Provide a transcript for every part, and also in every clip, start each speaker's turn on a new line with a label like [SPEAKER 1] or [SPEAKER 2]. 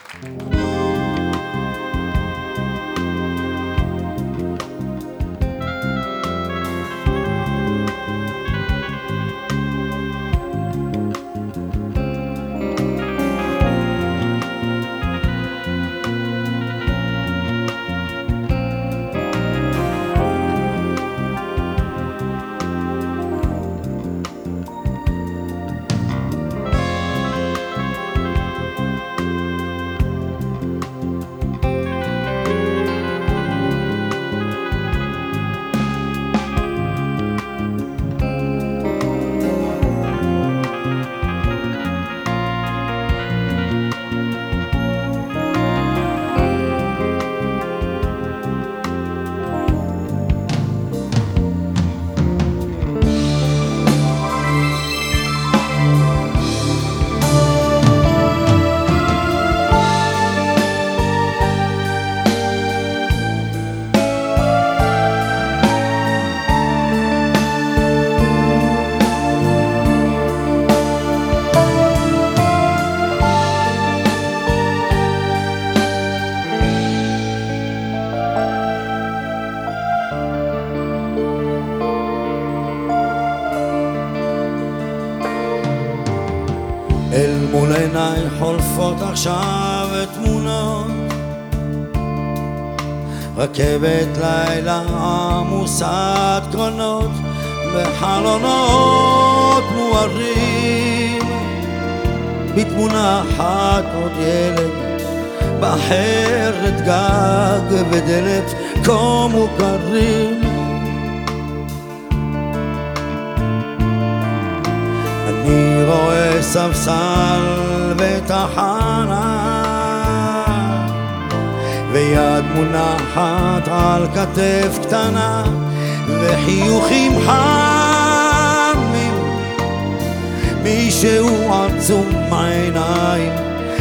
[SPEAKER 1] אל מול עיניי חולפות עכשיו תמונות, רכבת לילה עמוסת קרונות, בחלונות מוארים, בתמונה אחת עוד ילד, בחרת גג ודלת כה מוכרים. אני רואה ספסל בתחנה, ויד מונחת על כתף קטנה, וחיוכים חמים, מישהו עצום עיניים,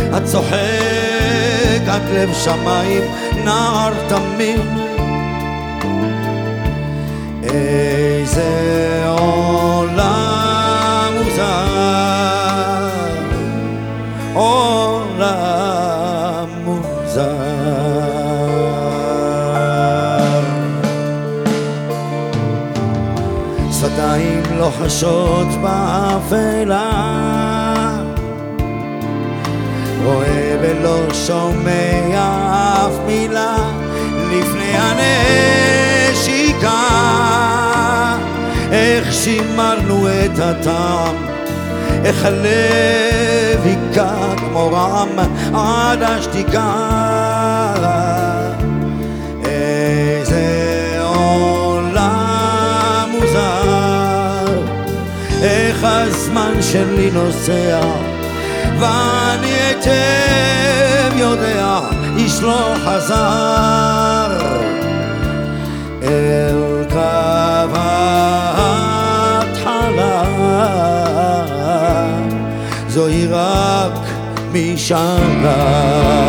[SPEAKER 1] הצוחק עד לב שמיים, נער תמים. איזה עולם מוזר, עולם מוזר. שפתיים לוחשות באפלה, רואה ולא שומע אף מילה, לפני הנשיקה איך שימרנו את הטעם, איך הלב היכה כמו רעם עד השתיקה. איזה עולם מוזר, איך הזמן שלי נוסע, ואני היטב יודע איש לא חזר אל קו ההתחלה, זוהי רק משנה.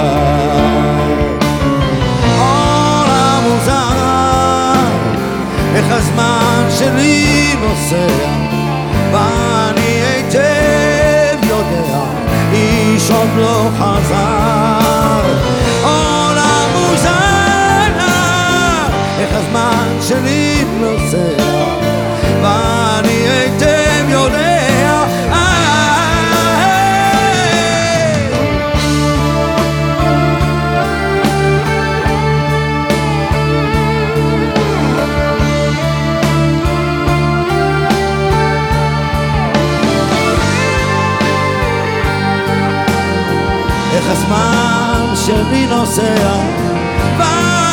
[SPEAKER 1] עולם מוזר, איך הזמן שלי נוסע, ואני היטב יודע איש עוד לא חזר. עולם מוזר, איך הזמן שלי נוסע, ואני היטב יודע. איך הזמן שלי נוסע,